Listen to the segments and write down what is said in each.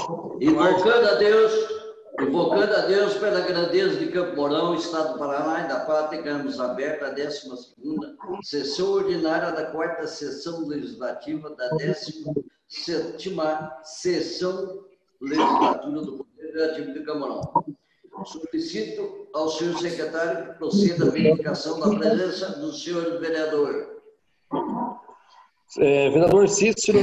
Invocando a Deus pela grandeza de Campo Mourão, Estado do Paraná e da Pátria, tenhamos aberta a 12ª sessão ordinária da 4ª sessão legislativa da 17ª sessão legislatura do Poder Legislativo de Campo Mourão. Solicito ao senhor secretário que proceda a verificação da presença do senhor vereador. Vereador Cícero.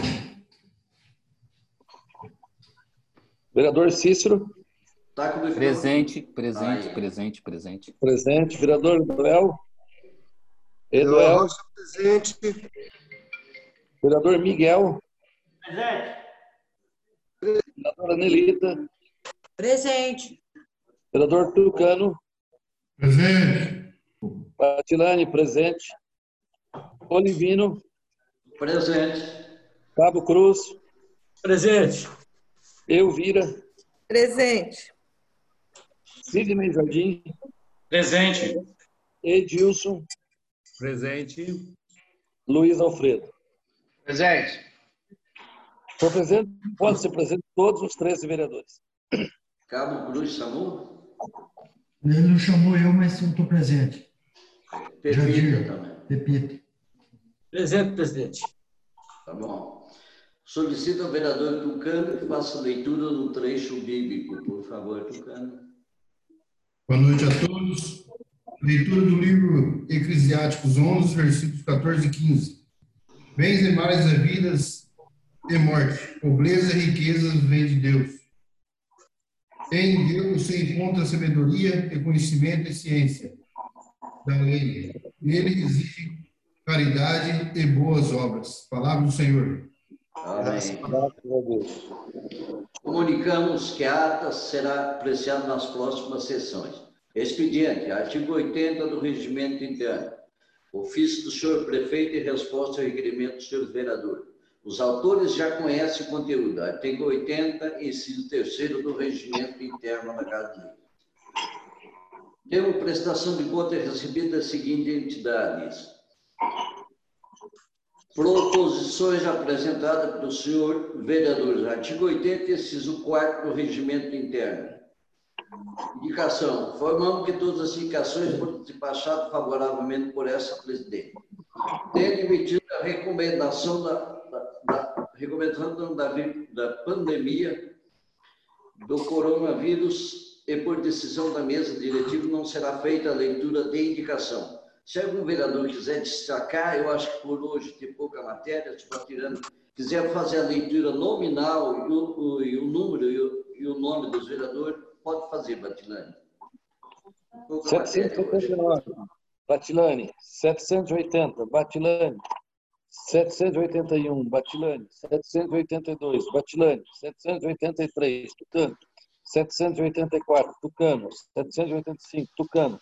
Vereador Cícero. Tá com o Presente. Presente. Vereador Eduel. Rocha, presente. Vereador Miguel. Presente. Vereadora Nelita. Presente. Vereador Tucano. Presente. Batilani, presente. Olivino. Presente. Cabo Cruz. Presente. Elvira. Presente. Sidney Jardim. Presente. Edilson. Presente. Luiz Alfredo. Presente. For presente, pode ser presente todos os 13 vereadores. Cabo Cruz chamou? Ele não chamou eu, mas eu estou presente. Pepita também. Pepita. Presente, presidente. Tá bom. Solicito ao vereador Tucano que faça a leitura do trecho bíblico, por favor, Tucano. Boa noite a todos. Leitura do livro Eclesiásticos 11, versículos 14 e 15. Bens e males a vidas e morte, pobreza e riquezas vem de Deus. Em Deus se encontra sabedoria e conhecimento e ciência da lei. Nele existe caridade e boas obras. Palavra do Senhor. Amém. Graças a Deus. Comunicamos que a ata será apreciada nas próximas sessões. Expediente, artigo 80 do Regimento Interno. Ofício do senhor prefeito e resposta ao requerimento do senhor vereador. Os autores já conhecem o conteúdo. Artigo 80, inciso 3º do Regimento Interno da Casa de Leis. Temos prestação de conta recebida das seguintes entidades. Proposições apresentadas pelo senhor vereador. Artigo 80, inciso 4º do Regimento Interno. Indicação. Informamos que todas as indicações foram despachadas favoravelmente por essa presidente. Tendo emitido a recomendação da pandemia do coronavírus e por decisão da mesa diretiva não será feita a leitura de indicação. Se algum vereador quiser destacar, eu acho que por hoje tem pouca matéria, quiser fazer a leitura nominal e o número e o nome dos vereadores, pode fazer, Batilani. 789, Batilani. 780, Batilani. 781, Batilani. 782, Batilani. 783, Tucano. 784, Tucano. 785, Tucano.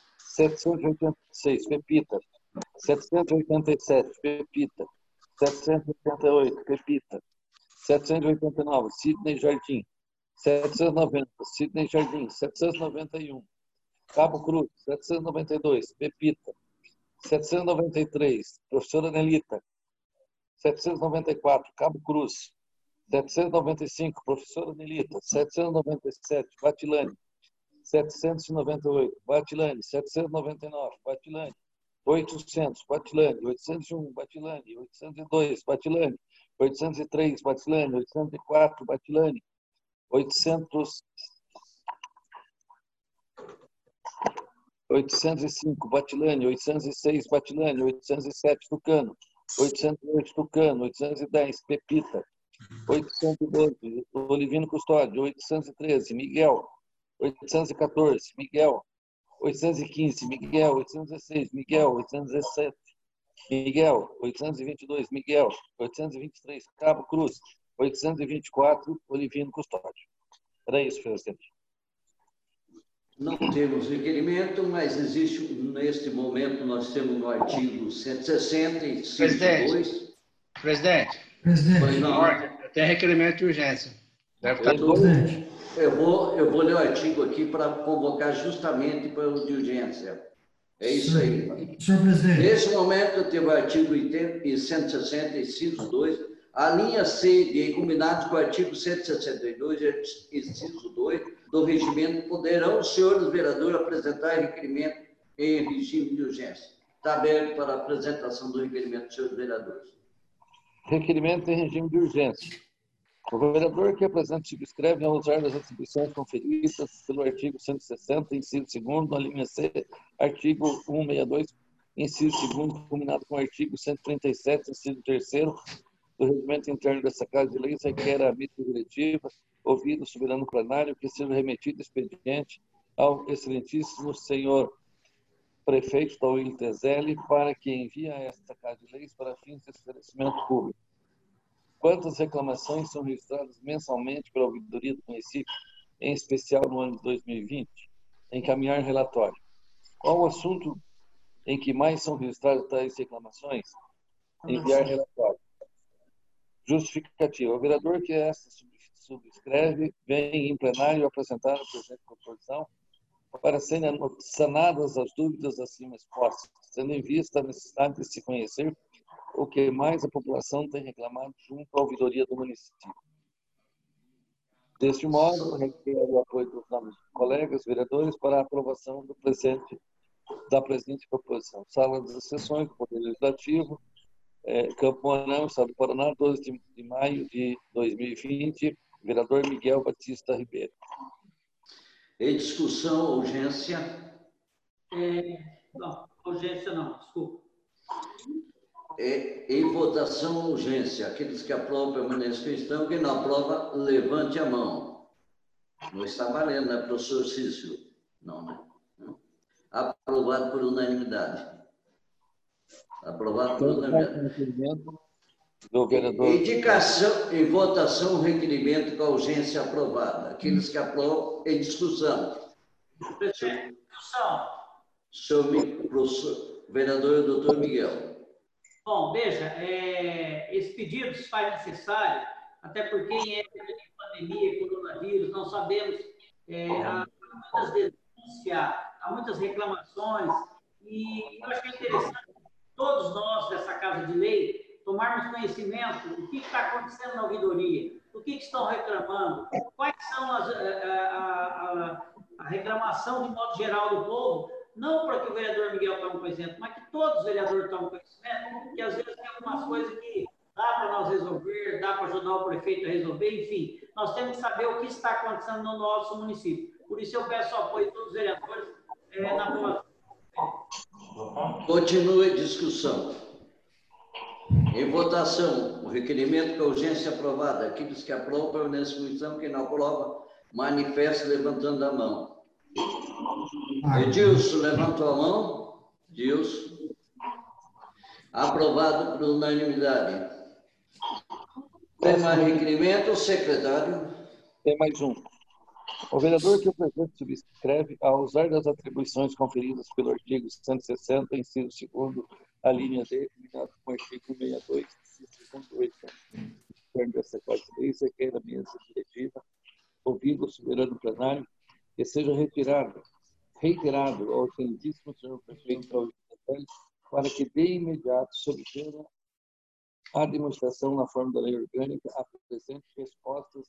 786, Pepita. 787, Pepita. 788, Pepita. 789, Sidney Jardim. 790, Sidney Jardim. 791, Cabo Cruz. 792, Pepita. 793, professora Nelita. 794, Cabo Cruz. 795, professora Nelita. 797, Batilani. 798, Batilani. 799, Batilani. 800, Batilani. 801, Batilani. 802, Batilani. 803, Batilani. 804, Batilani. 805, Batilani. 806, Batilani. 807, Tucano. 808, Tucano. 810, Pepita. 812, Olivino Custódio. 813, Miguel. 814, Miguel. 815, Miguel. 816, Miguel. 817, Miguel. 822, Miguel. 823, Cabo Cruz. 824, Olivino Custódio. Era isso, presidente. Não temos requerimento, mas existe, neste momento, nós temos no artigo 160, inciso 2. Presidente. Pois não. Tem requerimento de urgência. Deve estar Eu vou ler o artigo aqui para convocar justamente para o de urgência. É isso aí. Senhor presidente. Nesse momento, eu tenho o artigo 160, inciso 2, A linha C, de combinados com o artigo 162, inciso 2, do regimento, poderão os senhores vereadores apresentar requerimento em regime de urgência. Está aberto para a apresentação do requerimento dos senhores vereadores. Requerimento em regime de urgência. O vereador que apresenta subscreve ao usar das atribuições conferidas pelo artigo 160, inciso 2º, na linha C, artigo 162, inciso 2º, combinado com o artigo 137, inciso 3º, do regimento interno dessa Casa de Leis, requer a mesa diretiva, ouvido o soberano plenário, que seja remetido expediente ao excelentíssimo senhor prefeito Tauílio Tezelli, para que envie a esta Casa de Leis para fins de esclarecimento público. Quantas reclamações são registradas mensalmente pela ouvidoria do município, em especial no ano de 2020? Encaminhar relatório. Qual o assunto em que mais são registradas tais reclamações? Enviar relatório. Justificativa. O vereador que esta subscreve vem em plenário apresentar a presente proposição para serem sanadas as dúvidas acima expostas, tendo em vista a necessidade de se conhecer o que mais a população tem reclamado junto à ouvidoria do município. Deste modo, requer o apoio dos nossos colegas vereadores para a aprovação da presente proposição. Sala das Sessões do Poder Legislativo, Campo Mourão, Estado do Paraná, 12 de maio de 2020, vereador Miguel Batista Ribeiro. Em discussão, urgência. Não, urgência não, desculpa. Em votação, urgência. Aqueles que aprovam, permaneçam que estão. Quem não aprova, levante a mão. Não está valendo, né, professor Cícero? Não, né? Não. Aprovado por unanimidade. Aprovado por unanimidade. Do vereador. Indicação em votação, requerimento com a urgência aprovada. Aqueles que aprovam, em discussão. Presidente, discussão. Professor, vereador doutor Miguel. Bom, veja, esse pedido se faz necessário, até porque em época de pandemia, coronavírus, não sabemos, há muitas denúncias, há muitas reclamações, e eu acho que é interessante todos nós dessa Casa de Lei tomarmos conhecimento do que está acontecendo na ouvidoria, do que estão reclamando, quais são a reclamação de modo geral do povo, não para que o vereador Miguel tome conhecimento, mas que todos os vereadores tomem conhecimento, porque às vezes tem algumas coisas que dá para nós resolver, dá para ajudar o prefeito a resolver, enfim, nós temos que saber o que está acontecendo no nosso município. Por isso eu peço o apoio de todos os vereadores na aprovação. Continue a discussão. Em votação, o requerimento com a urgência aprovada. Aqueles que aprovam, permanecem com comissão. Quem não aprova, manifesta levantando a mão. Edilson, levantou a mão. Edilson. Aprovado por unanimidade. Tem mais requerimento, secretário? Tem mais um. O vereador que o presidente subscreve, ao usar das atribuições conferidas pelo artigo 160, inciso 2º, a linha D, combinado com o artigo 162, inciso 2º, dessa Casa de Leis, requer a mesa diretiva, ouvido o soberano plenário, que seja reiterado ao excelentíssimo senhor prefeito Tauílio Tezelli, para que de imediato subtenha a demonstração na forma da lei orgânica apresente respostas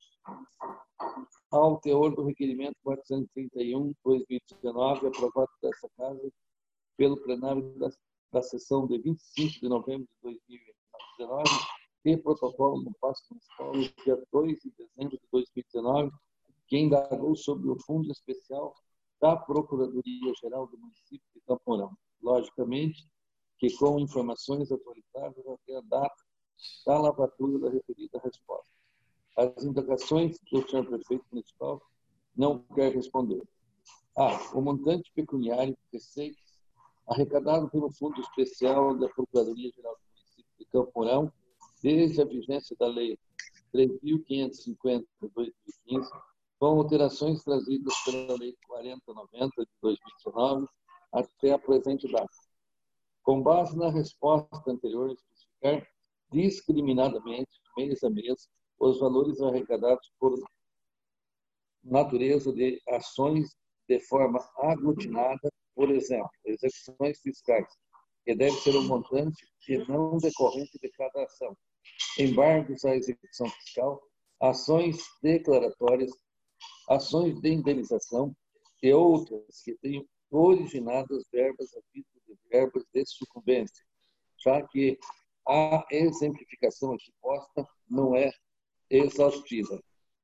ao teor do requerimento 431/2019, aprovado dessa Casa pelo plenário da sessão de 25 de novembro de 2019, e protocolo no Paço Municipal no dia 2 de dezembro de 2019, que indagou sobre o fundo especial da Procuradoria-Geral do município de Campo Mourão. Logicamente, que com informações atualizadas até a data da lavatura da referida resposta. As indagações do senhor prefeito municipal não quer responder. O montante pecuniário de receitas arrecadado pelo Fundo Especial da Procuradoria-Geral do município de Campo Mourão, desde a vigência da Lei 3.550 de 2015, com alterações trazidas pela Lei 4090 de 2019, até a presente data. Com base na resposta anterior, especificar discriminadamente, mês a mês, os valores arrecadados por natureza de ações de forma aglutinada, por exemplo, execuções fiscais, que deve ser um montante e não decorrente de cada ação, embargos à execução fiscal, ações declaratórias, ações de indenização e outras que tenham originado as verbas a título de verbas de sucumbência, já que a exemplificação aqui posta não é exaustiva.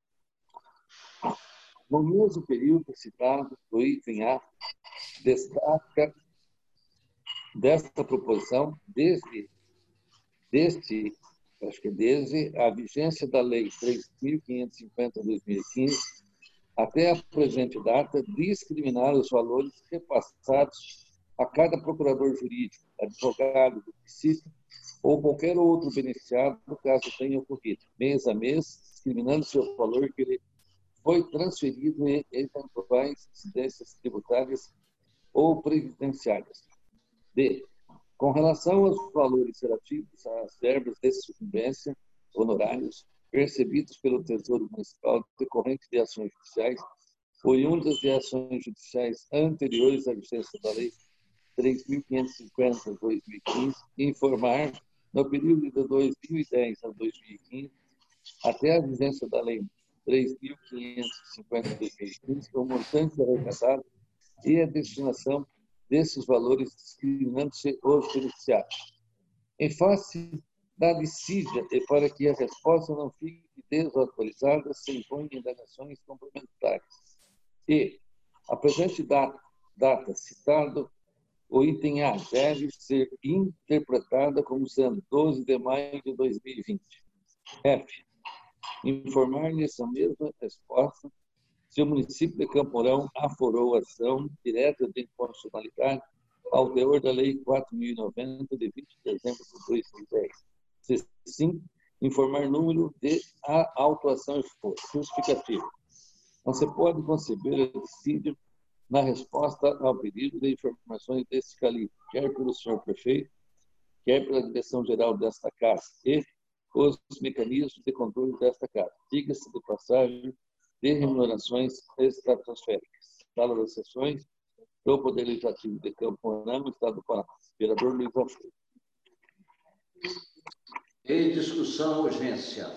No mesmo período citado, o item A destaca desta proposição desde a vigência da Lei 3.550/2015 até a presente data, discriminar os valores repassados a cada procurador jurídico, advogado, publicista ou qualquer outro beneficiado, no caso tenha ocorrido, mês a mês, discriminando seu valor que ele foi transferido em eventuais incidências tributárias ou previdenciárias. D. Com relação aos valores relativos às verbas de sucumbência, honorários, percebidos pelo Tesouro Municipal decorrente de ações judiciais, oriundas de ações judiciais anteriores à vigência da Lei 3.550/2015, informar, no período de 2010 a 2015, até a vigência da Lei 3.550/2015, o montante arrecadado e a destinação desses valores, discriminando-se os beneficiários. Em face da dissídia e para que a resposta não fique desatualizada, se impõem indagações complementares. E, a presente data citado, o item A deve ser interpretada como sendo 12 de maio de 2020. F. Informar nessa mesma resposta se o município de Campo Mourão aforou ação direta de inconstitucionalidade ao teor da Lei 4.090, de 20 de dezembro de 2010. Se sim, informar número de a autuação e força justificativa. Não se pode conceber o dissídio na resposta ao pedido de informações desse calibre, quer pelo senhor prefeito, quer pela direção-geral desta casa e os mecanismos de controle desta casa. Diga-se de passagem de remunerações estratosféricas. Sala das sessões do Poder Legislativo de Campo Mourão, Estado do Paraná. Vereador Luiz Alfredo. Em discussão, urgência.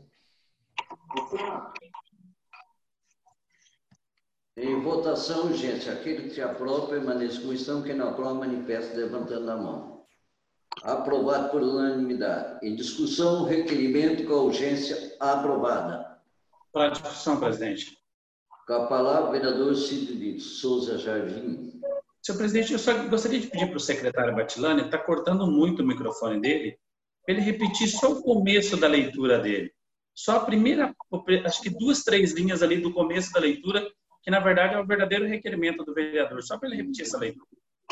Em votação, urgência. Aquele que se aprova, permaneça com questão. Quem não aprova, manifesta levantando a mão. Aprovado por unanimidade. Em discussão, requerimento com a urgência aprovada. Para a discussão, presidente. Com a palavra, o vereador Cídio de Souza Jardim. Senhor presidente, eu só gostaria de pedir para o secretário Batilani, está cortando muito o microfone dele, para ele repetir só o começo da leitura dele. Só a primeira, acho que 2, 3 linhas ali do começo da leitura, que na verdade é o verdadeiro requerimento do vereador. Só para ele repetir essa leitura.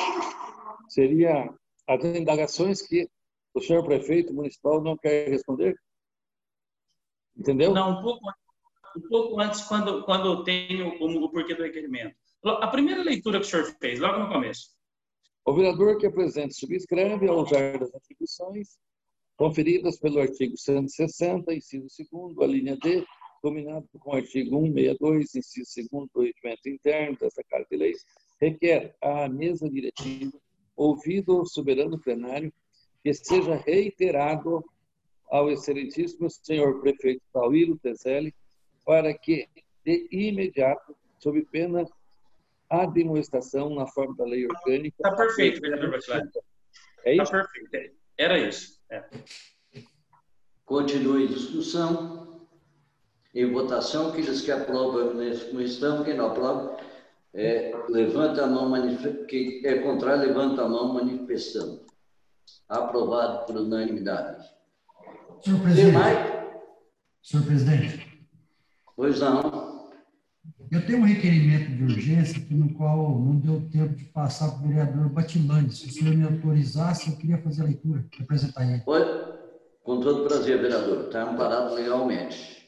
Seria as indagações que o senhor prefeito municipal não quer responder? Entendeu? Não, um pouco antes, quando tem o porquê do requerimento. A primeira leitura que o senhor fez, logo no começo. O vereador que apresenta subscreve ao usar das atribuições conferidas pelo artigo 160, inciso 2º, a linha D, combinado com o artigo 162, inciso 2º, do regimento interno desta Casa de Leis, requer à mesa diretiva, ouvido o soberano plenário, que seja reiterado ao excelentíssimo senhor prefeito Tauílo Tezelli, para que, de imediato, sob pena a demonstração na forma da lei orgânica... Está perfeito, vereador Batilani. É isso? Está perfeito. Era isso. É. Continue em discussão. Em votação, aqueles que aprovam não estão, quem não aprova, levanta a mão, quem é contrário, levanta a mão manifestando. Aprovado por unanimidade. Senhor presidente. Demais? Senhor presidente. Pois não. Eu tenho um requerimento de urgência aqui, no qual não deu tempo de passar para o vereador Batilani. Se o senhor me autorizasse, eu queria fazer a leitura, apresentar ele. Pode? Com todo prazer, vereador. Está amparado legalmente.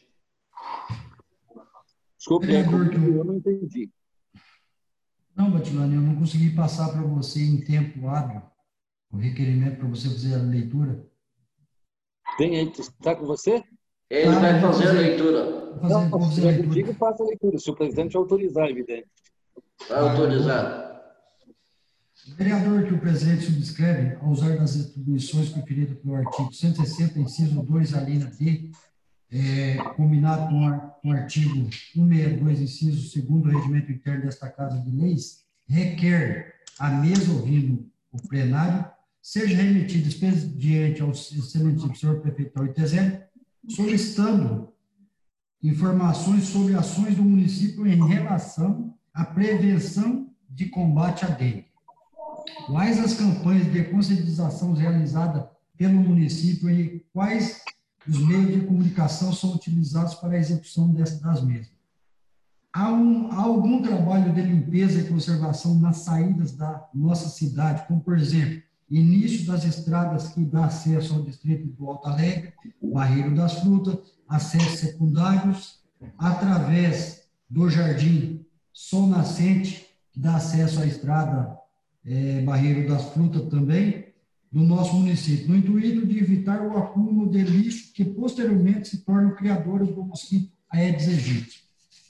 Desculpe, vereador, eu não entendi. Não, Batilani, eu não consegui passar para você em tempo hábil o requerimento para você fazer a leitura. Tem aí, está com você? Ele vai fazer a leitura. Vou fazer a leitura. Contigo, faça a leitura, se o presidente autorizar, evidente. Está autorizado. O vereador que o presidente subscreve, ao usar das atribuições conferidas pelo artigo 160, inciso 2, a linha D, combinado com o artigo 162, inciso 2 do regimento interno desta Casa de Leis, requer, a mesa ouvindo o plenário, seja remetido expediente ao excelentíssimo senhor prefeito Oitezeno, solicitando informações sobre ações do município em relação à prevenção de combate à dengue. Quais as campanhas de conscientização realizadas pelo município e quais os meios de comunicação são utilizados para a execução das mesmas? Há algum trabalho de limpeza e conservação nas saídas da nossa cidade, como, por exemplo, início das estradas que dá acesso ao distrito do Alto Alegre, Barreiro das Frutas, acessos secundários, através do Jardim Sol Nascente, que dá acesso à estrada Barreiro das Frutas também, do nosso município, no intuito de evitar o acúmulo de lixo que posteriormente se tornam criadores do mosquito Aedes aegypti.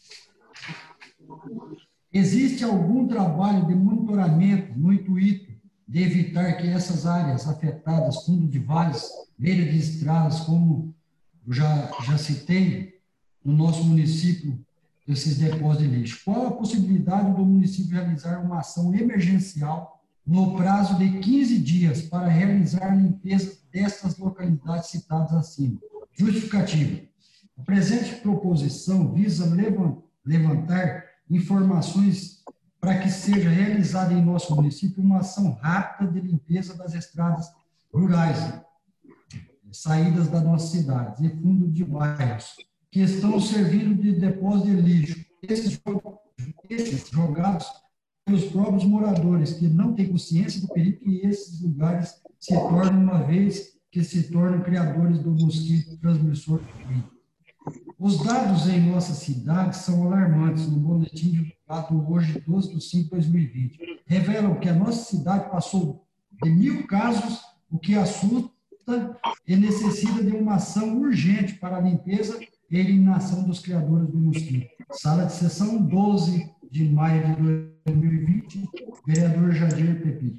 Existe algum trabalho de monitoramento no intuito de evitar que essas áreas afetadas, fundo de vales, beira de estradas, como eu já citei, no nosso município, desses depósitos de lixo? Qual a possibilidade do município realizar uma ação emergencial no prazo de 15 dias para realizar a limpeza dessas localidades citadas acima? Justificativa. A presente proposição visa levantar informações para que seja realizada em nosso município uma ação rápida de limpeza das estradas rurais, saídas da nossa cidade e fundo de bairros, que estão servindo de depósito de lixo. Esses jogados pelos próprios moradores, que não têm consciência do perigo que esses lugares se tornam, uma vez que se tornam criadores do mosquito transmissor do vírus. Os dados em nossa cidade são alarmantes. No boletim divulgado hoje, 12/5/2020, revelam que a nossa cidade passou de 1.000 casos, o que assusta e necessita de uma ação urgente para a limpeza e eliminação dos criadores do mosquito. Sala de sessão, 12 de maio de 2020, vereador Jadir Pepito.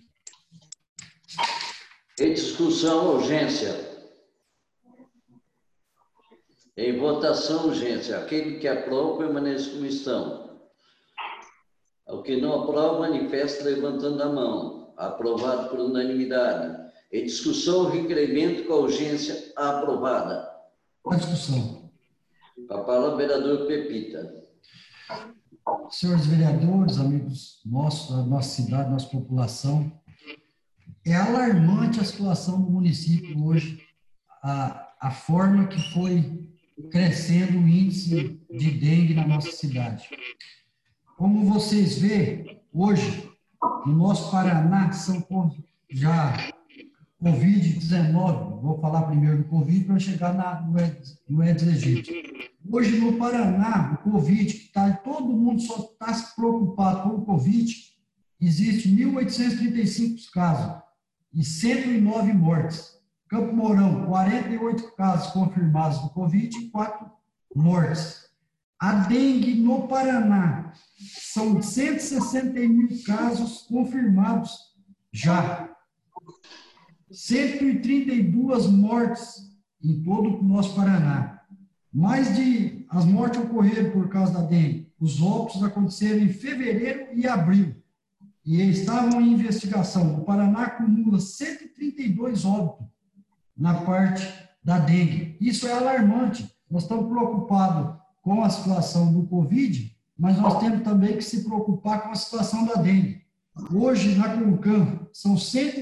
Em discussão, urgência. Em votação, urgência. Aquele que aprova, permanece como estão. O que não aprova, manifesta levantando a mão. Aprovado por unanimidade. Em discussão, requerimento com a urgência aprovada. A discussão. Com a palavra, vereador Pepita. Senhores vereadores, amigos nossos, da nossa cidade, nossa população, é alarmante a situação do município hoje, a forma que foi crescendo o índice de dengue na nossa cidade. Como vocês veem, hoje, no nosso Paraná, são já Covid-19, vou falar primeiro do Covid para chegar no Aedes aegypti. Hoje, no Paraná, o Covid, que todo mundo só está se preocupado com o Covid, existe 1.835 casos e 109 mortes. Campo Mourão, 48 casos confirmados do Covid e 4 mortes. A dengue no Paraná, são 161 casos confirmados já. 132 mortes em todo o nosso Paraná. As mortes ocorreram por causa da dengue. Os óbitos aconteceram em fevereiro e abril e estavam em investigação. O Paraná acumula 132 óbitos na parte da dengue. Isso é alarmante. Nós estamos preocupados com a situação do Covid, mas nós temos também que se preocupar com a situação da dengue. Hoje, na Concam, são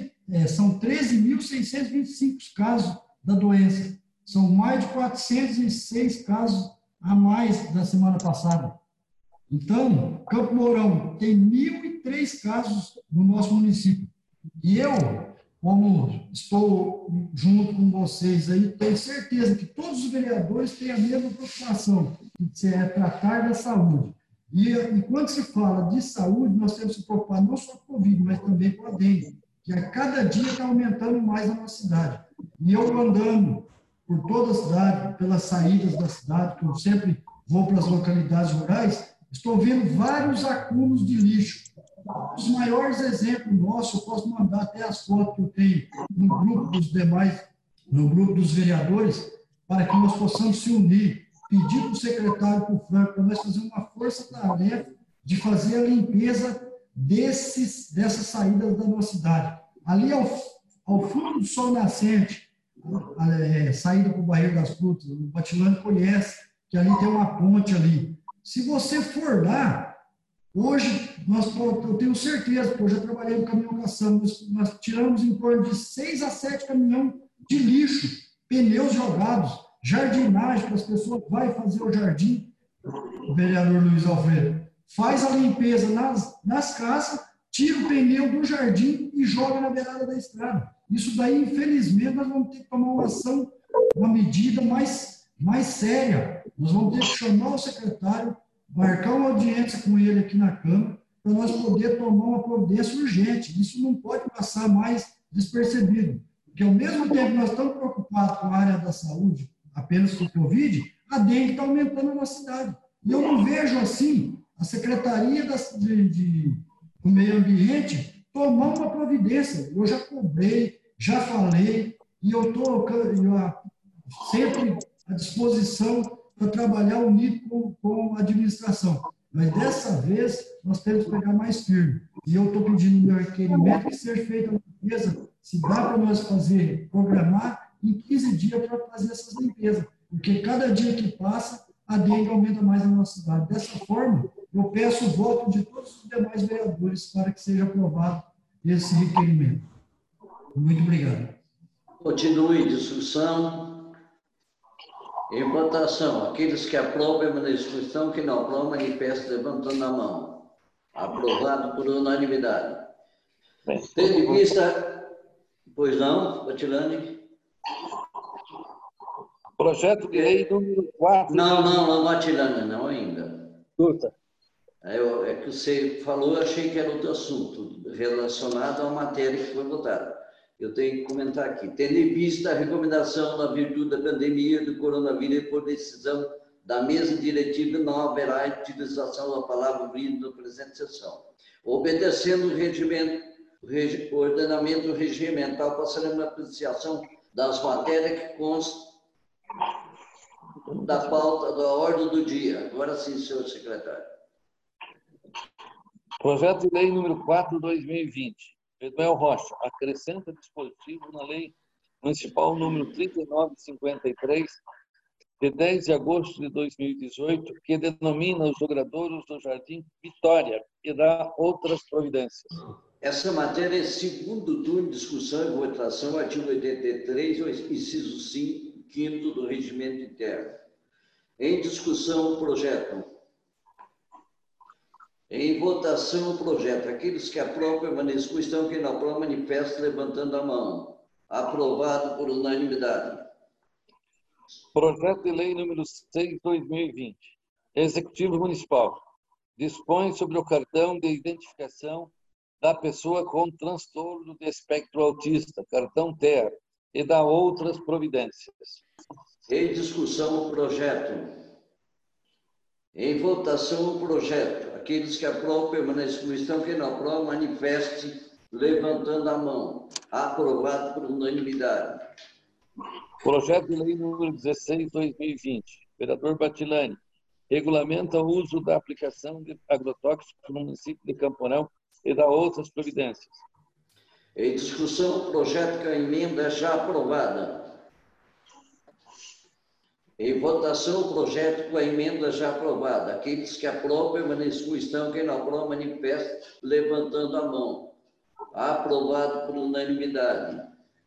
13.625 casos da doença. São mais de 406 casos a mais da semana passada. Então, Campo Mourão tem 1.003 casos no nosso município. E eu, como estou junto com vocês aí, tenho certeza que todos os vereadores têm a mesma preocupação, que é tratar da saúde. E quando se fala de saúde, nós temos que se preocupar não só com o Covid, mas também com a dengue, que a cada dia está aumentando mais na nossa cidade. E eu andando por toda a cidade, pelas saídas da cidade, que eu sempre vou para as localidades rurais, estou vendo vários acúmulos de lixo. Os maiores exemplos nossos, eu posso mandar até as fotos que eu tenho no grupo dos demais, no grupo dos vereadores, para que nós possamos se unir, pedir para o secretário, para o Franco, para nós fazer uma força-tarefa de fazer a limpeza dessas saídas da nossa cidade. Ali ao fundo do Sol Nascente, saída para o Barreiro das Frutas, o Batilane conhece, que ali tem uma ponte ali. Se você for lá, hoje, eu tenho certeza, porque eu já trabalhei no caminhão caçamba, nós tiramos em torno de 6 a 7 caminhões de lixo, pneus jogados, jardinagem, para as pessoas vão fazer o jardim, o vereador Luiz Alfredo, faz a limpeza nas casas, tira o pneu do jardim e joga na beirada da estrada. Isso daí, infelizmente, nós vamos ter que tomar uma ação, uma medida mais séria. Nós vamos ter que chamar o secretário, marcar uma audiência com ele aqui na Câmara, para nós poder tomar uma providência urgente. Isso não pode passar mais despercebido. Porque, ao mesmo tempo que nós estamos preocupados com a área da saúde, apenas com o Covid, a dengue está aumentando na nossa cidade. E eu não vejo, assim, a Secretaria do Meio Ambiente tomar uma providência. Eu já cobrei, já falei, e eu estou sempre à disposição para trabalhar unido com a administração. Mas dessa vez, nós temos que pegar mais firme. E eu estou pedindo no meu requerimento que seja feita a limpeza, se dá para nós programar em 15 dias para fazer essas limpezas. Porque cada dia que passa, a dengue aumenta mais na nossa cidade. Dessa forma, eu peço o voto de todos os demais vereadores para que seja aprovado esse requerimento. Muito obrigado. Continue discussão. Em votação, aqueles que aprovam a discussão, que não aprovam, manifestem levantando a mão. Aprovado por unanimidade. Tendo em vista... Pois não, Batilane? Projeto de lei número 4... Não, Batilane, não ainda. Curta. É que você falou, eu achei que era outro assunto, relacionado à matéria que foi votada. Eu tenho que comentar aqui. Tendo em vista a recomendação na virtude da pandemia do coronavírus por decisão da mesa diretiva, não haverá utilização da palavra brinde na presente sessão. Obedecendo o ordenamento regimental, passaremos a apreciação das matérias que constam da pauta da ordem do dia. Agora sim, senhor secretário. Projeto de lei número 4/2020. Manuel Rocha, acrescenta dispositivo na lei municipal número 3953, de 10 de agosto de 2018, que denomina os jogradouros do Jardim Vitória e dá outras providências. Essa matéria é segundo turno de discussão e votação, artigo 83, inciso 5º do regimento interno. Em discussão, o projeto. Em votação, o projeto. Aqueles que aprovam, permaneçam. Estão que não aprovam, manifestem levantando a mão. Aprovado por unanimidade. Projeto de lei número 6/2020. Executivo Municipal. Dispõe sobre o cartão de identificação da pessoa com transtorno de espectro autista, cartão TER, e dá outras providências. Em discussão, o projeto. Em votação, o projeto. Aqueles que aprovam, permaneçam como estão. Quem não aprova, manifeste levantando a mão. Aprovado por unanimidade. Projeto de lei número 16/2020. Vereador Batilane. Regulamenta o uso da aplicação de agrotóxicos no município de Camporão e dá outras providências. Em discussão, o projeto com a emenda já aprovada. Em votação, o projeto com a emenda já aprovada. Aqueles que aprovam, permaneçam como estão. Quem não aprova, manifeste levantando a mão. Aprovado por unanimidade.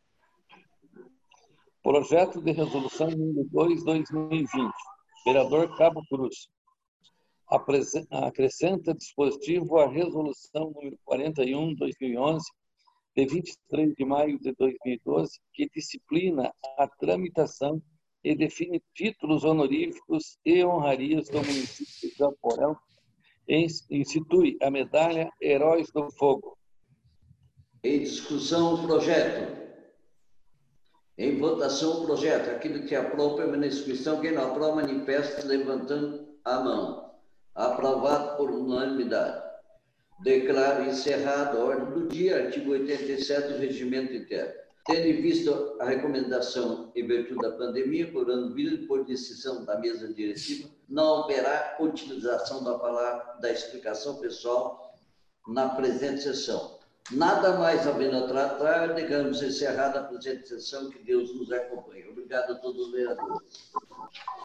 Projeto de resolução número 2/2020. Vereador Cabo Cruz. Acrescenta dispositivo à resolução número 41/2011, de 23 de maio de 2012, que disciplina a tramitação e define títulos honoríficos e honrarias do município de Camporão e institui a medalha Heróis do Fogo. Em discussão, o projeto. Em votação, o projeto. Aquele que aprova, permaneça como estão. Quem não aprova, manifeste levantando a mão. Aprovado por unanimidade. Declaro encerrada a ordem do dia, artigo 87 do Regimento Interno. Tendo em vista a recomendação em virtude da pandemia, coronavírus, por decisão da mesa diretiva, não haverá utilização da palavra da explicação pessoal na presente sessão. Nada mais havendo a tratar, declaramos encerrada a presente sessão, que Deus nos acompanhe. Obrigado a todos os vereadores.